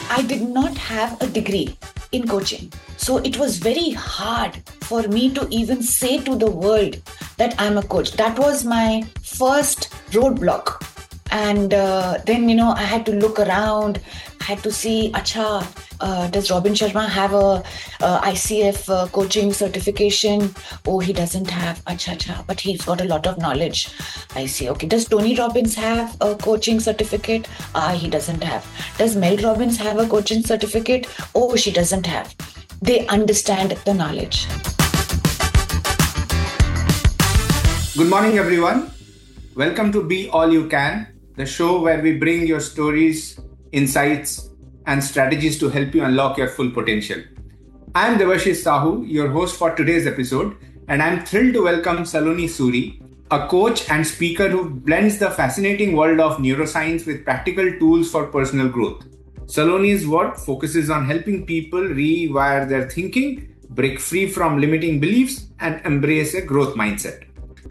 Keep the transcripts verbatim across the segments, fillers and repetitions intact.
I did not have a degree in coaching. So it was very hard for me to even say to the world that I'm a coach. That was my first roadblock. And uh, then, you know, I had to look around, I had to see, acha, uh, does Robin Sharma have a uh, I C F uh, coaching certification? Oh, he doesn't have, acha, acha, but he's got a lot of knowledge. I see. Okay. Does Tony Robbins have a coaching certificate? Ah, he doesn't have. Does Mel Robbins have a coaching certificate? Oh, she doesn't have. They understand the knowledge. Good morning, everyone. Welcome to Be All You Can, the show where we bring your stories, insights, and strategies to help you unlock your full potential. I'm Devashish Sahu, your host for today's episode, and I'm thrilled to welcome Saloni Suri, a coach and speaker who blends the fascinating world of neuroscience with practical tools for personal growth. Saloni's work focuses on helping people rewire their thinking, break free from limiting beliefs, and embrace a growth mindset.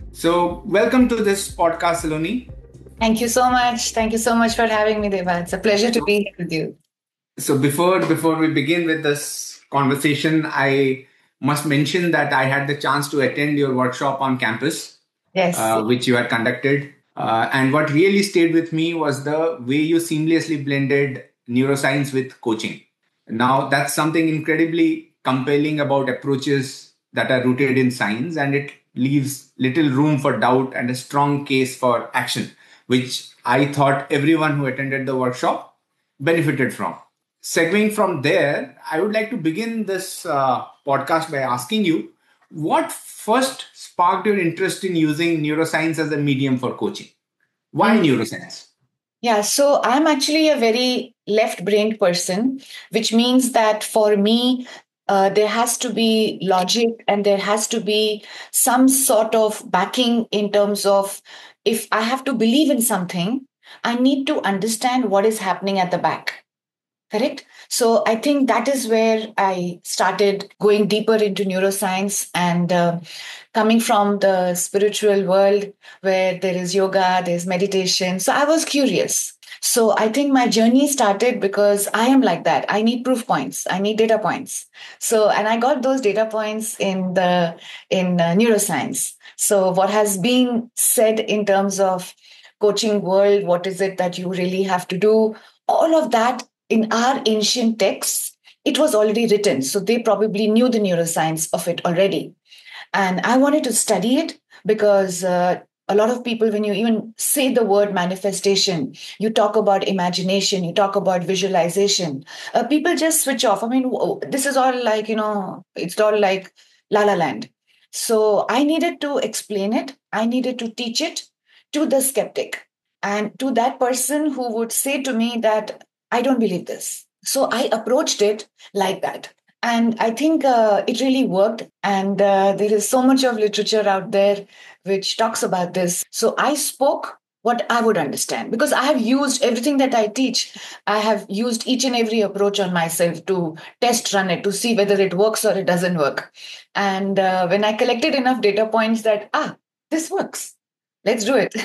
So, welcome to this podcast, Saloni. Thank you so much. Thank you so much for having me, Deva. It's a pleasure to be here with you. So, before before we begin with this conversation, I must mention that I had the chance to attend your workshop on campus, yes, uh, which you had conducted. Uh, and what really stayed with me was the way you seamlessly blended neuroscience with coaching. Now, that's something incredibly compelling about approaches that are rooted in science, and it leaves little room for doubt and a strong case for action, which I thought everyone who attended the workshop benefited from. Segueing from there, I would like to begin this uh, podcast by asking you, what first sparked your interest in using neuroscience as a medium for coaching? Why mm. neuroscience? Yeah, so I'm actually a very left-brained person, which means that for me, Uh, there has to be logic and there has to be some sort of backing in terms of if I have to believe in something, I need to understand what is happening at the back. Correct? So I think that is where I started going deeper into neuroscience and uh, coming from the spiritual world where there is yoga, there's meditation. So I was curious. So I think my journey started because I am like that. I need proof points. I need data points. So, and I got those data points in the in uh, neuroscience. So what has been said in terms of coaching world, what is it that you really have to do? All of that in our ancient texts, it was already written. So they probably knew the neuroscience of it already. And I wanted to study it because uh, a lot of people, when you even say the word manifestation, you talk about imagination, you talk about visualization, uh, people just switch off. I mean, this is all like, you know, it's all like La La Land. So I needed to explain it. I needed to teach it to the skeptic and to that person who would say to me that I don't believe this. So I approached it like that. And I think uh, it really worked. And uh, there is so much of literature out there which talks about this. So I spoke what I would understand because I have used everything that I teach. I have used each and every approach on myself to test run it, to see whether it works or it doesn't work. And uh, when I collected enough data points that, ah, this works, let's do it.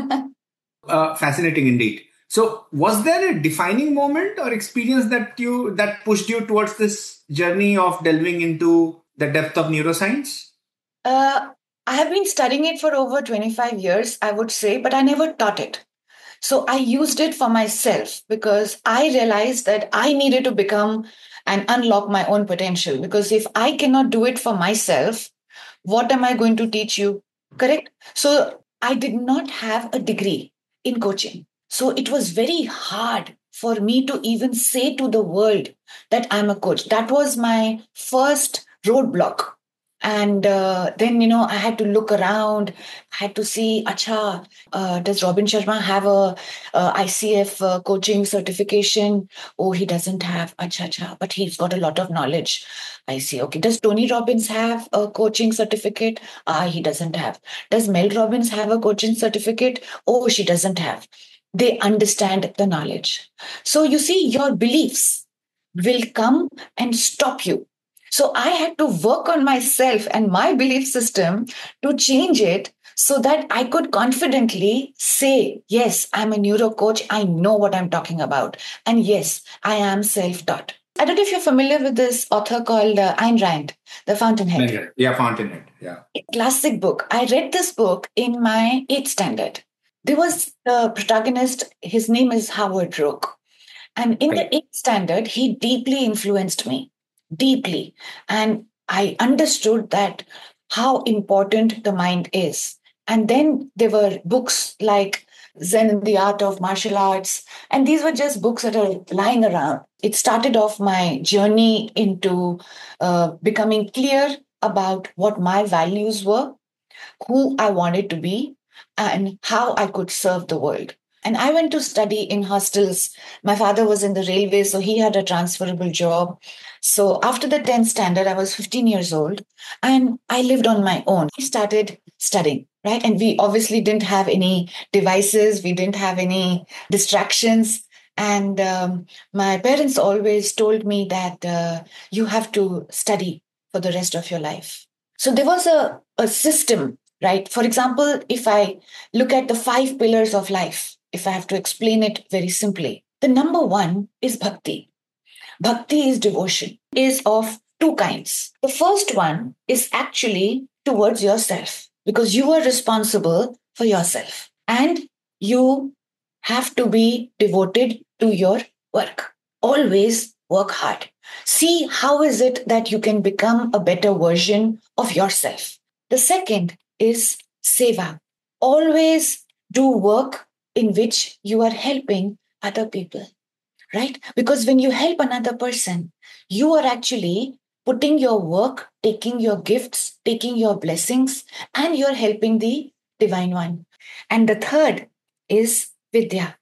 uh, fascinating indeed. So, was there a defining moment or experience that you that pushed you towards this journey of delving into the depth of neuroscience? Uh, I have been studying it for over twenty-five years, I would say, but I never taught it. So I used it for myself because I realized that I needed to become and unlock my own potential. Because if I cannot do it for myself, what am I going to teach you? Correct? So I did not have a degree in coaching. So it was very hard for me to even say to the world that I'm a coach. That was my first roadblock. And uh, then, you know, I had to look around, I had to see, acha, uh, does Robin Sharma have a uh, I C F uh, coaching certification? Oh, he doesn't have, acha, acha, but he's got a lot of knowledge. I see. Okay. Does Tony Robbins have a coaching certificate? Ah, he doesn't have. Does Mel Robbins have a coaching certificate? Oh, she doesn't have. They understand the knowledge. So you see, your beliefs will come and stop you. So I had to work on myself and my belief system to change it so that I could confidently say, yes, I'm a neuro coach. I know what I'm talking about. And yes, I am self taught. I don't know if you're familiar with this author called uh, Ayn Rand, The Fountainhead. Yeah, Fountainhead. Yeah. Classic book. I read this book in my eighth standard. There was the protagonist, his name is Howard Roark. And in the eighth standard, he deeply influenced me, deeply. And I understood that how important the mind is. And then there were books like Zen and the Art of Martial Arts. And these were just books that are lying around. It started off my journey into uh, becoming clear about what my values were, who I wanted to be, and how I could serve the world. And I went to study in hostels. My father was in the railway, so he had a transferable job. So after the tenth standard, I was fifteen years old and I lived on my own. I started studying, right? And we obviously didn't have any devices, we didn't have any distractions. And um, my parents always told me that uh, you have to study for the rest of your life. So there was a, a system, right? For example, if I look at the five pillars of life, if I have to explain it very simply, the number one is bhakti. Bhakti is devotion, is of two kinds. The first one is actually towards yourself because you are responsible for yourself and you have to be devoted to your work. Always work hard. See how is it that you can become a better version of yourself. The second is seva. Always do work in which you are helping other people, right? Because when you help another person, you are actually putting your work, taking your gifts, taking your blessings, and you're helping the divine one. And the third is vidya.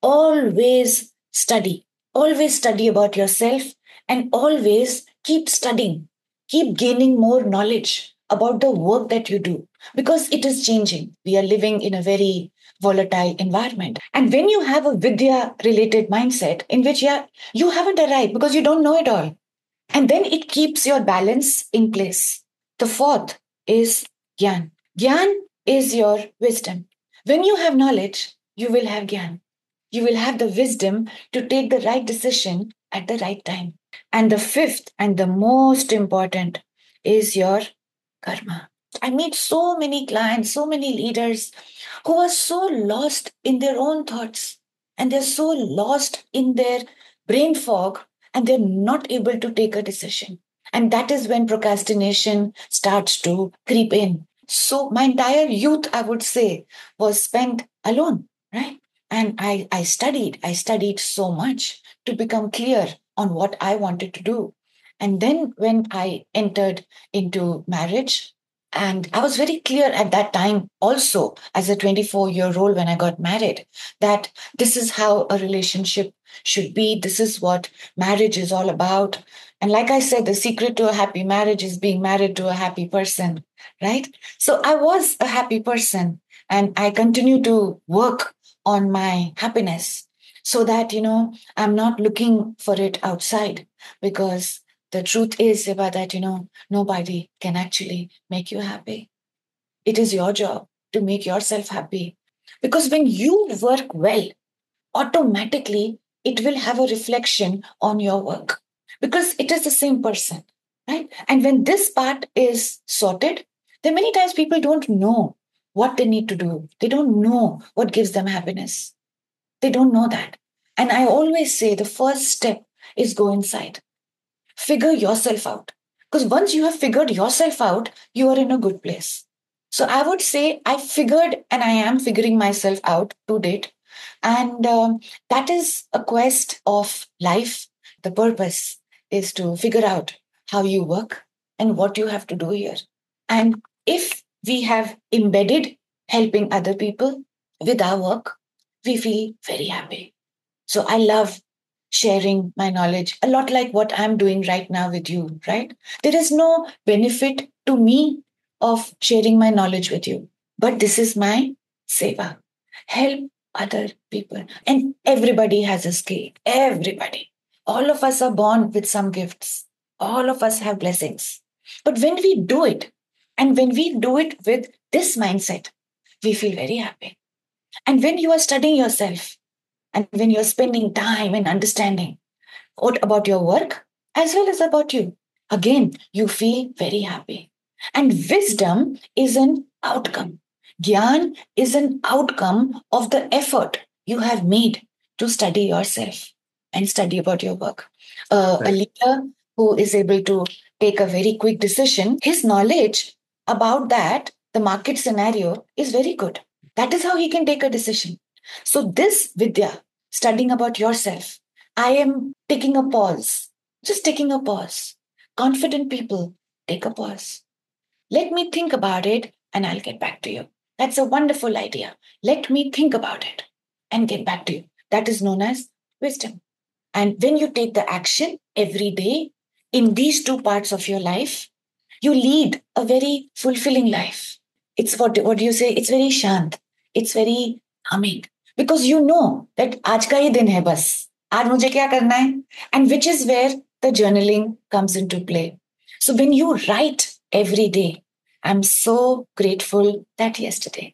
Always study. Always study about yourself and always keep studying. Keep gaining more knowledge about the work that you do because it is changing. We are living in a very volatile environment. And when you have a Vidya related mindset in which yeah, you haven't arrived because you don't know it all. And then it keeps your balance in place. The fourth is Gyan. Gyan is your wisdom. When you have knowledge, you will have Gyan. You will have the wisdom to take the right decision at the right time. And the fifth and the most important is your karma. I meet so many clients, so many leaders who are so lost in their own thoughts and they're so lost in their brain fog and they're not able to take a decision. And that is when procrastination starts to creep in. So my entire youth, I would say, was spent alone, right? And I, I studied, I studied so much to become clear on what I wanted to do. And then when I entered into marriage, and I was very clear at that time also as a twenty-four year old when I got married, that this is how a relationship should be. This is what marriage is all about. And like I said, the secret to a happy marriage is being married to a happy person, right? So I was a happy person and I continue to work on my happiness so that, you know, I'm not looking for it outside because the truth is, Siva, that, you know, nobody can actually make you happy. It is your job to make yourself happy. Because when you work well, automatically it will have a reflection on your work because it is the same person, right? And when this part is sorted, then many times people don't know what they need to do. They don't know what gives them happiness. They don't know that. And I always say the first step is go inside. Figure yourself out. Because once you have figured yourself out, you are in a good place. So I would say I figured and I am figuring myself out to date. And um, that is a quest of life. The purpose is to figure out how you work and what you have to do here. And if we have embedded helping other people with our work, we feel very happy. So I love sharing my knowledge, a lot like what I'm doing right now with you, right? There is no benefit to me of sharing my knowledge with you, but this is my seva. Help other people. And everybody has a skill. Everybody. All of us are born with some gifts. All of us have blessings. But when we do it, and when we do it with this mindset, we feel very happy. And when you are studying yourself and when you're spending time and understanding what about your work as well as about you, again, you feel very happy. And wisdom is an outcome. Gyan is an outcome of the effort you have made to study yourself and study about your work. Uh, a Right. leader who is able to take a very quick decision, his knowledge about that, the market scenario is very good. That is how he can take a decision. So, this Vidya, studying about yourself, I am taking a pause, just taking a pause. Confident people take a pause. Let me think about it and I'll get back to you. That's a wonderful idea. Let me think about it and get back to you. That is known as wisdom. And when you take the action every day in these two parts of your life, you lead a very fulfilling life. It's what, what do you say? It's very shant. It's very calming. Because you know that आज का ही दिन है बस. आज मुझे क्या करना है? And which is where the journaling comes into play. So when you write every day, I'm so grateful that yesterday.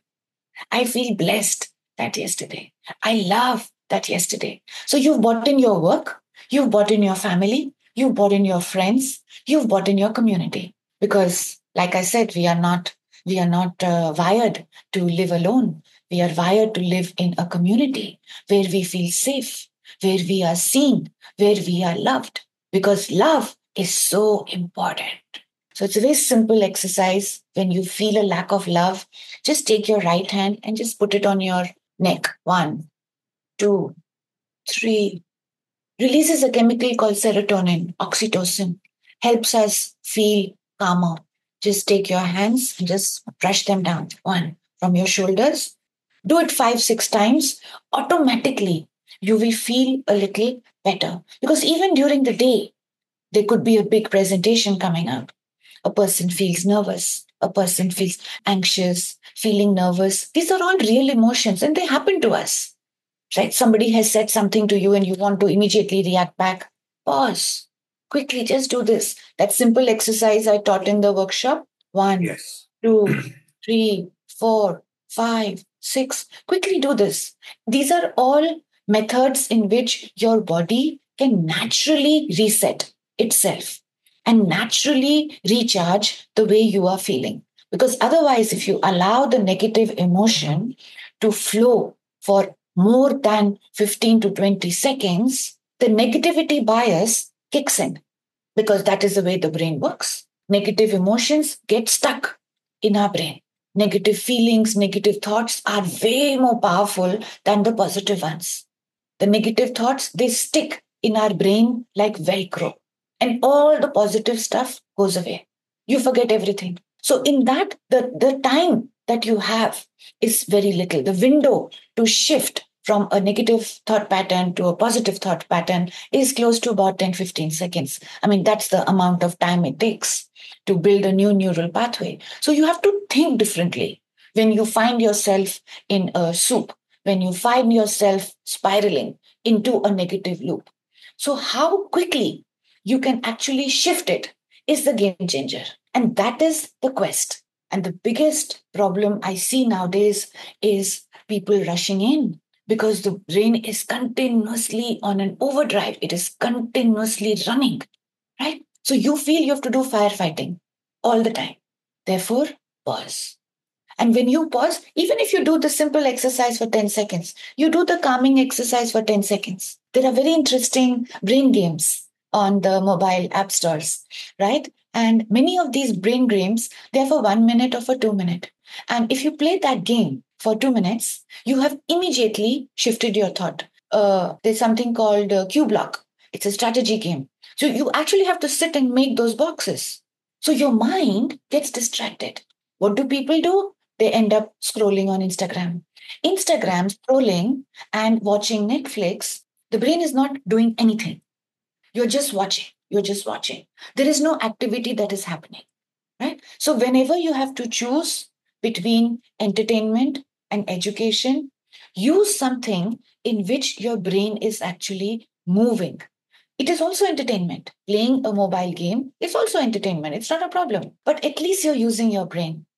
I feel blessed that yesterday. I love that yesterday. So you've bought in your work, you've bought in your family, you've bought in your friends, you've bought in your community. Because, like I said, we are not we are not uh, wired to live alone. We are wired to live in a community where we feel safe, where we are seen, where we are loved. Because love is so important. So it's a very simple exercise. When you feel a lack of love, just take your right hand and just put it on your neck. One, two, three. Releases a chemical called serotonin, oxytocin. Helps us feel calmer. Just take your hands and just brush them down. One, from your shoulders. Do it five, six times. Automatically, you will feel a little better. Because even during the day, there could be a big presentation coming up. A person feels nervous. A person feels anxious, feeling nervous. These are all real emotions and they happen to us, right? Somebody has said something to you and you want to immediately react back. Pause. Quickly, just do this. That simple exercise I taught in the workshop. One, Yes. two, three, four, five, six. Quickly do this. These are all methods in which your body can naturally reset itself and naturally recharge the way you are feeling. Because otherwise, if you allow the negative emotion to flow for more than fifteen to twenty seconds, the negativity bias kicks in because that is the way the brain works. Negative emotions get stuck in our brain. Negative feelings, negative thoughts are way more powerful than the positive ones. The negative thoughts, they stick in our brain like Velcro and all the positive stuff goes away. You forget everything. So in that, the, the time that you have is very little. The window to shift from a negative thought pattern to a positive thought pattern is close to about ten, fifteen seconds. I mean, that's the amount of time it takes to build a new neural pathway. So you have to think differently. When you find yourself in a soup, when you find yourself spiraling into a negative loop. So how quickly you can actually shift it is the game changer. And that is the quest. And the biggest problem I see nowadays is people rushing in because the brain is continuously on an overdrive. It is continuously running, right? So you feel you have to do firefighting all the time. Therefore, pause. And when you pause, even if you do the simple exercise for ten seconds, you do the calming exercise for ten seconds. There are very interesting brain games on the mobile app stores, right? And many of these brain games, they're for one minute or for two minutes. And if you play that game for two minutes, you have immediately shifted your thought. Uh, there's something called uh, Q Block. It's a strategy game. So you actually have to sit and make those boxes. So your mind gets distracted. What do people do? They end up scrolling on Instagram. Instagram, scrolling and watching Netflix, the brain is not doing anything. You're just watching. You're just watching. There is no activity that is happening, right? So whenever you have to choose between entertainment and education, use something in which your brain is actually moving. It is also entertainment. Playing a mobile game is also entertainment. It's not a problem. But at least you're using your brain.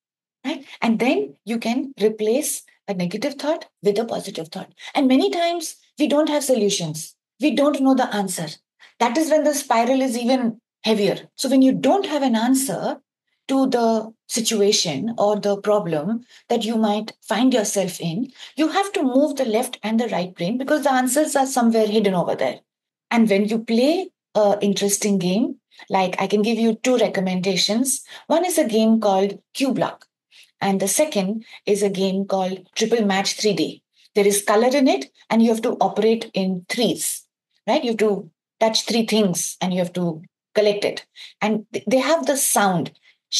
right? And then you can replace a negative thought with a positive thought. And many times we don't have solutions. We don't know the answer. That is when the spiral is even heavier. So when you don't have an answer to the situation or the problem that you might find yourself in, you have to move the left and the right brain because the answers are somewhere hidden over there. And when you play an interesting game, like I can give you two recommendations. One is a game called Q Block, and the second is a game called Triple Match three D. There is color in it, and you have to operate in threes, right? You have to touch three things and you have to collect it. And they have the sound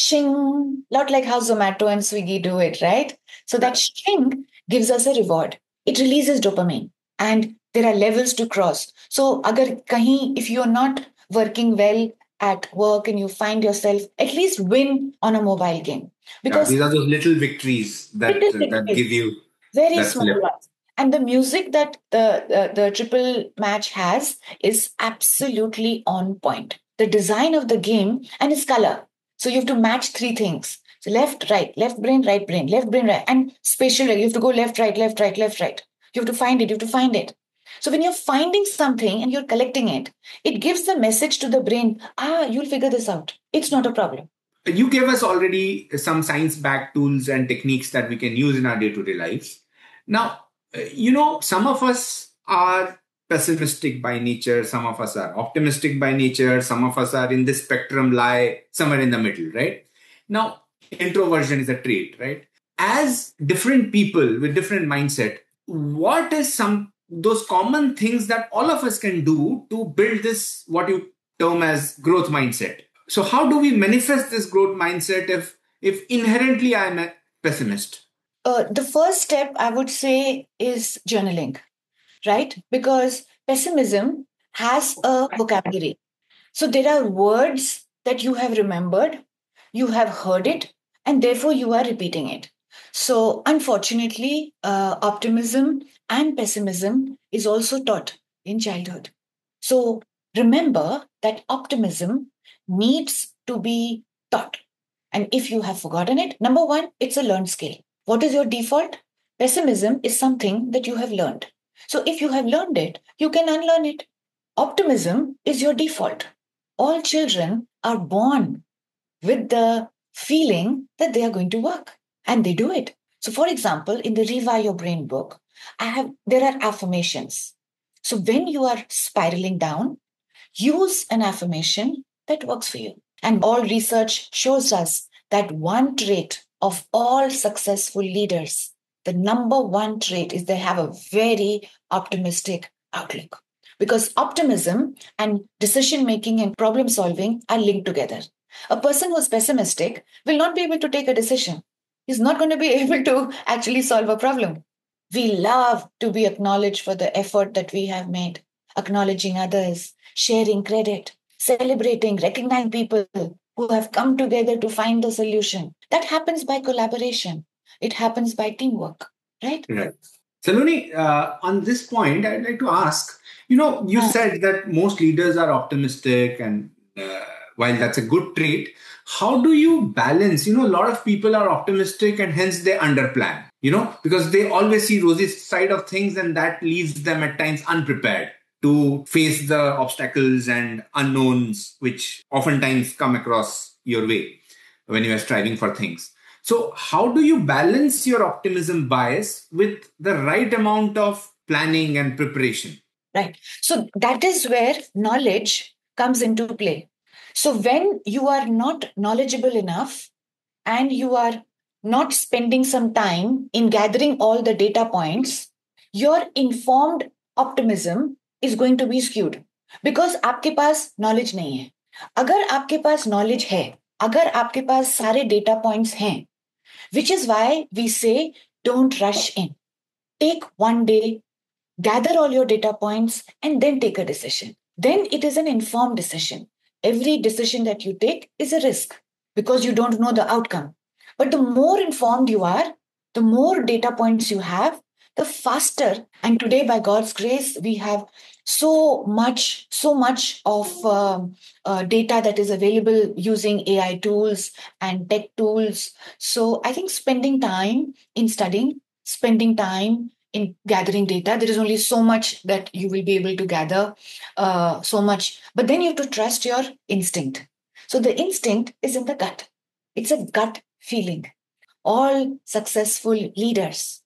shing, not like how Zomato and Swiggy do it, right? So that shing gives us a reward. It releases dopamine, and there are levels to cross. So, agar kahin, if you're not working well at work and you find yourself, at least win on a mobile game. Yeah, Because these are those little victories that it is uh, that give you very that small flip. ones. And the music that the, the, the triple match has is absolutely on point. The design of the game and its color. So you have to match three things. So left, right, left brain, right brain, left brain, right. And spatial, you have to go left, right, left, right, left, right. You have to find it, you have to find it. So when you're finding something and you're collecting it, it gives the message to the brain, ah, you'll figure this out. It's not a problem. You gave us already some science-backed tools and techniques that we can use in our day-to-day lives. Now, uh, you know, some of us are pessimistic by nature, some of us are optimistic by nature, some of us are in this spectrum, lie somewhere in the middle, right? Now, introversion is a trait, right? As different people with different mindset, what is some those common things that all of us can do to build this, what you term as growth mindset? So how do we manifest this growth mindset if if inherently I'm a pessimist? Uh, the first step I would say is journaling, right? Because pessimism has a vocabulary. So there are words that you have remembered, you have heard it, and therefore you are repeating it. So unfortunately, uh, optimism and pessimism is also taught in childhood. So remember that optimism needs to be taught. And if you have forgotten it, number one, it's a learned skill. What is your default? Pessimism is something that you have learned. So if you have learned it, you can unlearn it. Optimism is your default. All children are born with the feeling that they are going to work, and they do it. So, for example, in the Rewire Your Brain book, I have there are affirmations. So when you are spiraling down, use an affirmation that works for you. And all research shows us that one trait of all successful leaders, the number one trait is they have a very optimistic outlook. Because optimism and decision making and problem solving are linked together. A person who's pessimistic will not be able to take a decision. He's not going to be able to actually solve a problem. We love to be acknowledged for the effort that we have made, acknowledging others, sharing credit, celebrating, recognizing people who have come together to find the solution. That happens by collaboration. It happens by teamwork, right? Right. Saloni, uh, on this point, I'd like to ask, you know, you Uh, said that most leaders are optimistic, and uh, while that's a good trait, how do you balance? You know, a lot of people are optimistic and hence they underplan, you know, because they always see rosy side of things, and that leaves them at times unprepared to face the obstacles and unknowns which oftentimes come across your way when you are striving for things. So, how do you balance your optimism bias with the right amount of planning and preparation? Right. So that is where knowledge comes into play. So when you are not knowledgeable enough and you are not spending some time in gathering all the data points, your informed optimism is going to be skewed because आपके पास knowledge नहीं है. अगर आपके पास knowledge है, अगर आपके पास सारे data points हैं, which is why we say don't rush in. Take one day, gather all your data points, and then take a decision. Then it is an informed decision. Every decision that you take is a risk because you don't know the outcome. But the more informed you are, the more data points you have, the faster. And today, by God's grace, we have So much, so much of um, uh, data that is available using A I tools and tech tools. So I think spending time in studying, spending time in gathering data, there is only so much that you will be able to gather, uh, so much. But then you have to trust your instinct. So the instinct is in the gut. It's a gut feeling. All successful leaders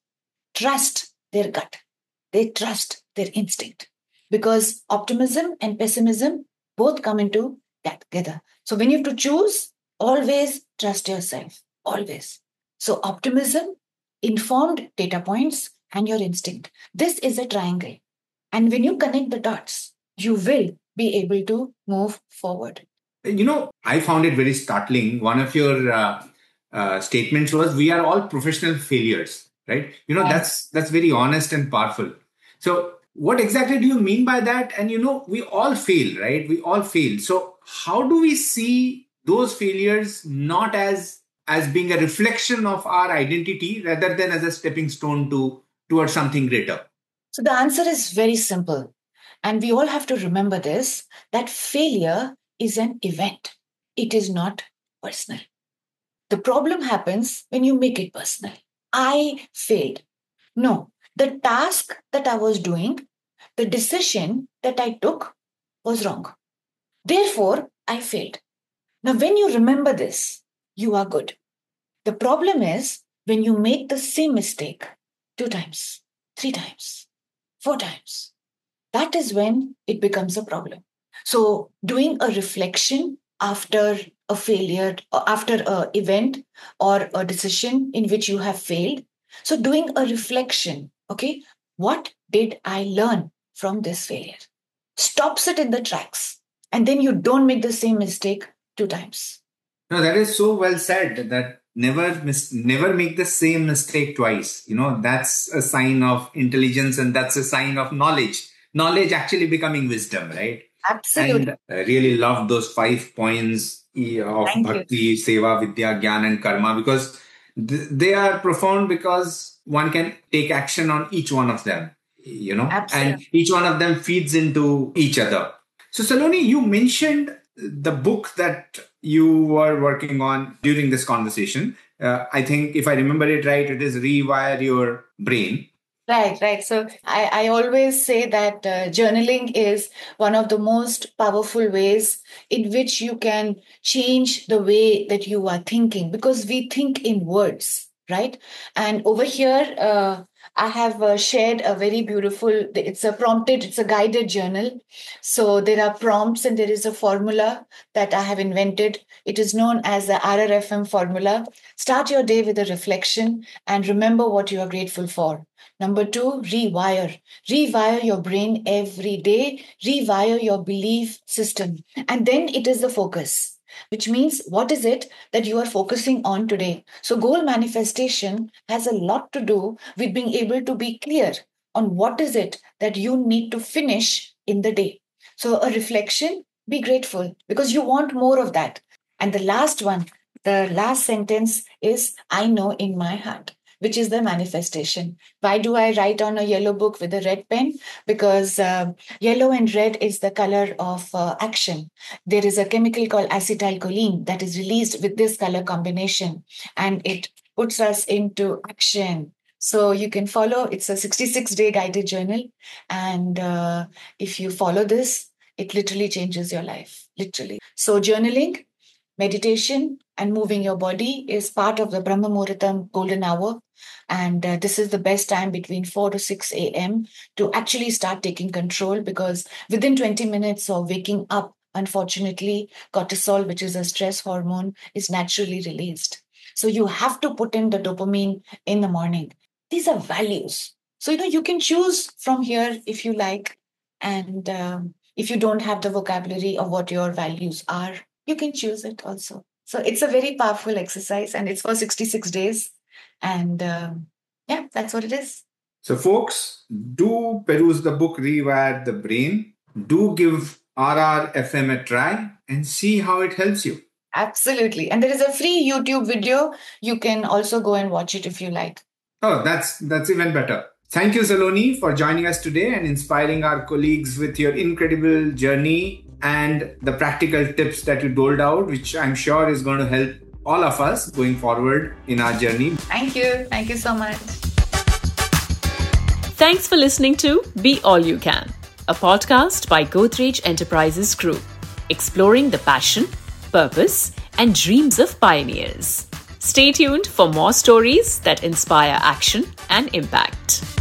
trust their gut. They trust their instinct because optimism and pessimism both come into that together. So when you have to choose, always trust yourself. Always. So optimism, informed data points, and your instinct. This is a triangle. And when you connect the dots, you will be able to move forward. You know, I found it very startling. One of your uh, uh, statements was, "We are all professional failures." Right? You know, Right. that's that's very honest and powerful. So, what exactly do you mean by that? And you know, we all fail, right? We all fail. So, how do we see those failures not as as being a reflection of our identity, rather than as a stepping stone to towards something greater? So the answer is very simple. And we all have to remember this that failure is an event, it is not personal. The problem happens when you make it personal. I failed. No, the task that I was doing, the decision that I took was wrong. Therefore, I failed. Now, when you remember this, you are good. The problem is when you make the same mistake two times, three times, four times. That is when it becomes a problem. So, doing a reflection after a failure, or after an event or a decision in which you have failed. So, doing a reflection, okay, what did I learn from this failure? Stops it in the tracks. And then you don't make the same mistake two times. No, that is so well said. That never mis- never make the same mistake twice. You know, that's a sign of intelligence, and that's a sign of knowledge. Knowledge actually becoming wisdom, right? Absolutely. And I really love those five points eh, of Thank you. bhakti, seva, vidya, gyan, and karma, because th- they are profound, because one can take action on each one of them, you know, and Absolutely. each one of them feeds into each other. So, Saloni, you mentioned the book that you were working on during this conversation. Uh, I think, if I remember it right, it is Rewire Your Brain. Right, right. So I, I always say that uh, journaling is one of the most powerful ways in which you can change the way that you are thinking because we think in words, right? And over here, uh, I have uh, shared a very beautiful, it's a prompted, it's a guided journal. So there are prompts and there is a formula that I have invented. It is known as the R R F M formula. Start your day with a reflection and remember what you are grateful for. Number two, rewire. Rewire your brain every day. Rewire your belief system. And then it is the focus, which means what is it that you are focusing on today? So, goal manifestation has a lot to do with being able to be clear on what is it that you need to finish in the day. So, a reflection, be grateful because you want more of that. And the last one, the last sentence is, I know in my heart, which is the manifestation. Why do I write on a yellow book with a red pen? Because uh, yellow and red is the color of uh, action. There is a chemical called acetylcholine that is released with this color combination, and it puts us into action. So you can follow, it's a sixty-six day guided journal. And uh, if you follow this, it literally changes your life, literally. So journaling, meditation, and moving your body is part of the Brahma Muhurtam golden hour. And uh, this is the best time between four to six a.m. to actually start taking control because within twenty minutes of waking up, unfortunately, cortisol, which is a stress hormone, is naturally released. So you have to put in the dopamine in the morning. These are values. So, you know, you can choose from here if you like. And um, if you don't have the vocabulary of what your values are, you can choose it also. So it's a very powerful exercise and it's for sixty-six days. And um, yeah, that's what it is. So, folks, do peruse the book Rewire the Brain. Do give R R F M a try and see how it helps you. Absolutely. And there is a free YouTube video. You can also go and watch it if you like. Oh, that's that's even better. Thank you, Saloni, for joining us today and inspiring our colleagues with your incredible journey and the practical tips that you doled out, which I'm sure is going to help all of us going forward in our journey. Thank you. Thank you so much. Thanks for listening to Be All You Can, a podcast by Godrej Enterprises Group, exploring the passion, purpose, and dreams of pioneers. Stay tuned for more stories that inspire action and impact.